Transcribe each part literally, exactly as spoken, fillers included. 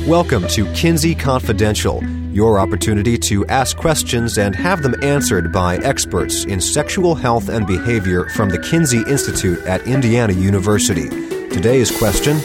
Welcome to Kinsey Confidential, your opportunity to ask questions and have them answered by experts in sexual health and behavior from the Kinsey Institute at Indiana University. Today's question: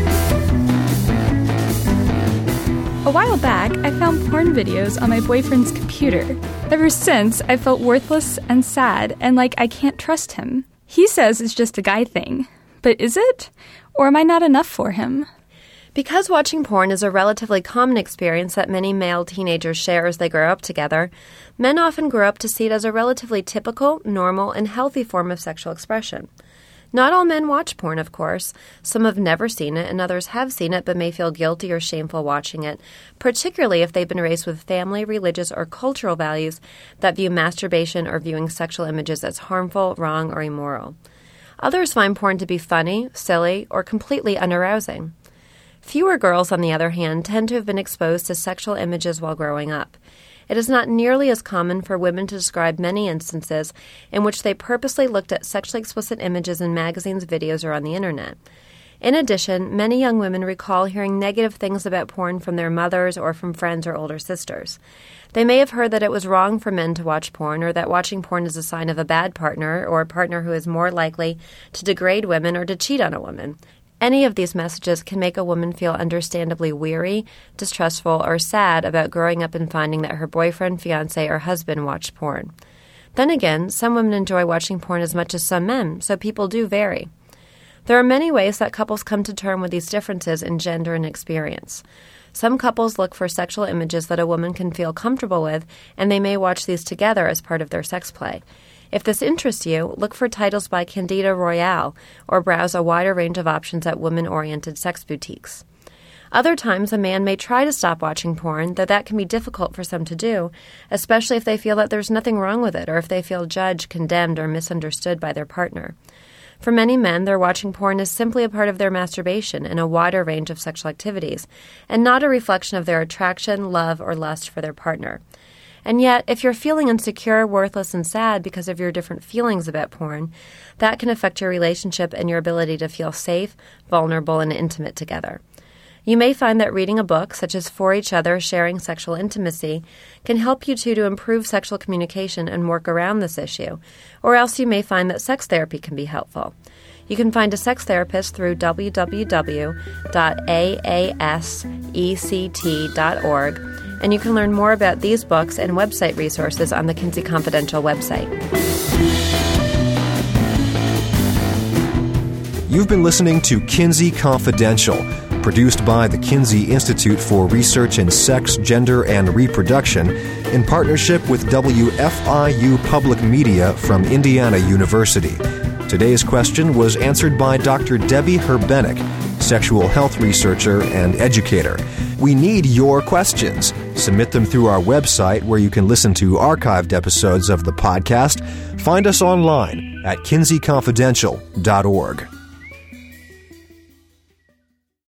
a while back, I found porn videos on my boyfriend's computer. Ever since, I felt worthless and sad and like I can't trust him. He says it's just a guy thing. But is it? Or am I not enough for him? Because watching porn is a relatively common experience that many male teenagers share as they grow up together, men often grow up to see it as a relatively typical, normal, and healthy form of sexual expression. Not all men watch porn, of course. Some have never seen it, and others have seen it but may feel guilty or shameful watching it, particularly if they've been raised with family, religious, or cultural values that view masturbation or viewing sexual images as harmful, wrong, or immoral. Others find porn to be funny, silly, or completely unarousing. Fewer girls, on the other hand, tend to have been exposed to sexual images while growing up. It is not nearly as common for women to describe many instances in which they purposely looked at sexually explicit images in magazines, videos, or on the internet. In addition, many young women recall hearing negative things about porn from their mothers or from friends or older sisters. They may have heard that it was wrong for men to watch porn, or that watching porn is a sign of a bad partner, or a partner who is more likely to degrade women or to cheat on a woman. Any of these messages can make a woman feel understandably weary, distrustful, or sad about growing up and finding that her boyfriend, fiancé, or husband watched porn. Then again, some women enjoy watching porn as much as some men, so people do vary. There are many ways that couples come to terms with these differences in gender and experience. Some couples look for sexual images that a woman can feel comfortable with, and they may watch these together as part of their sex play. If this interests you, look for titles by Candida Royale or browse a wider range of options at women-oriented sex boutiques. Other times, a man may try to stop watching porn, though that can be difficult for some to do, especially if they feel that there's nothing wrong with it or if they feel judged, condemned, or misunderstood by their partner. For many men, their watching porn is simply a part of their masturbation and a wider range of sexual activities, and not a reflection of their attraction, love, or lust for their partner. And yet, if you're feeling insecure, worthless, and sad because of your different feelings about porn, that can affect your relationship and your ability to feel safe, vulnerable, and intimate together. You may find that reading a book, such as For Each Other, Sharing Sexual Intimacy, can help you two to improve sexual communication and work around this issue, or else you may find that sex therapy can be helpful. You can find a sex therapist through w w w dot a a s e c t dot org, and you can learn more about these books and website resources on the Kinsey Confidential website. You've been listening to Kinsey Confidential, produced by the Kinsey Institute for Research in Sex, Gender, and Reproduction in partnership with W F I U Public Media from Indiana University. Today's question was answered by Doctor Debbie Herbenek, sexual health researcher and educator. We need your questions. Submit them through our website, where you can listen to archived episodes of the podcast. Find us online at kinsey confidential dot org.